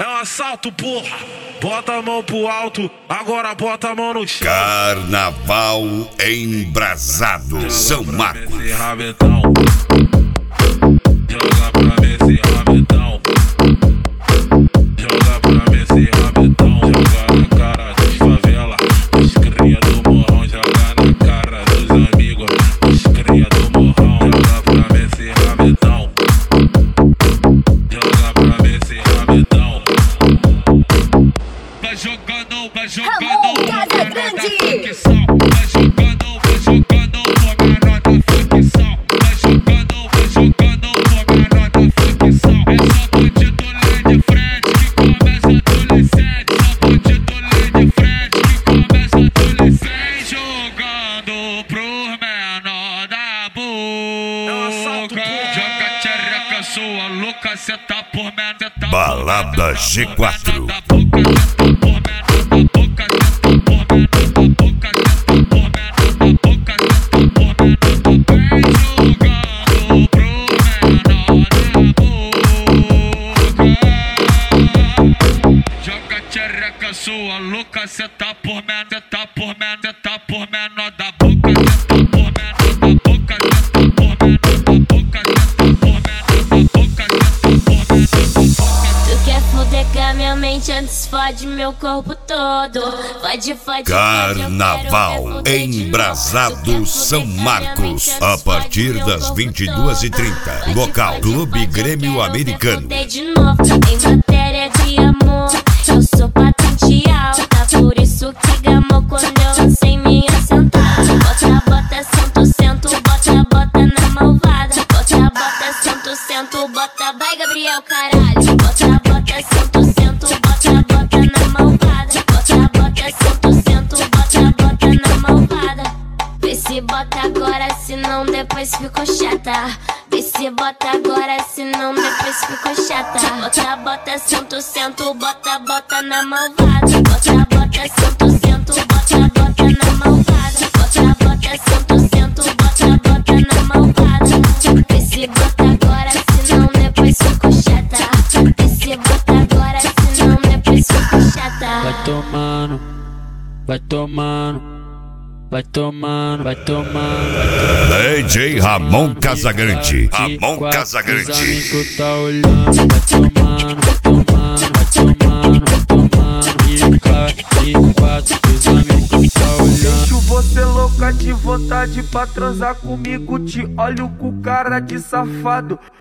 É um assalto, porra. Bota a mão pro alto, agora bota a mão no chão. Carnaval embrasado, São Marcos. Esse rabetão. Joga pra mim esse rabetão. Joga pra mim esse rabetão. Joga na cara dos favela, os cria do morrão. Joga na cara dos amigos, os cria do morrão. Joga pra mim esse rabetão. Joga pra mim esse rabetão. Vai jogando, vai jogando, Casa Grande. vai jogando, vai jogando, garota facção. Vai jogando, garota facção. É só bandido lá de frente que começa adolescente. Só bandido lá de frente que começa adolescente. Jogando pros menor da boca. Joga tchereca, sua louca, cê tá por menor. Balada G4. Sua louca, cê tá por menor, cê tá por menor, cê tá por menor da boca, cê tá por menor da boca, cê tá por menor da boca, cê tá por menor da boca, cê tá por menor da boca. Tu quer fuder com a minha mente, antes fode meu corpo todo. Fode, Carnaval embrasado, São Marcos. A partir das 22h30. Local Clube Grêmio Americano. De novo, em matéria de amor, eu sou patente alta, por isso que gamou quando eu lancei minha sentada. Bota, sento, bota na malvada. Bota, sento, bota, vai Gabriel, caralho. Bota, sento, bota na malvada. Bota, sento, bota na malvada. Vê se bota agora, senão depois ficou chata. Vê se bota agora, senão depois ficou chata. Bota, sento, bota na malvada. Bota, sento, bota na malvada. Bota, sento, bota na malvada. Vê se bota agora, senão depois ficou chata. Vê se bota agora, senão depois ficou chata. Vai tomando, vai tomando. Vai tomando, vai tomando, vai tomando. DJ Ramon Casagrande. Ramon Casagrande. Os amigos tá olhando. Vai tomando, vai tomando, vai tomando, vai tomando. E quatro, os amigos tá olhando. Deixo você louca de vontade pra transar comigo. Te olho com cara de safado.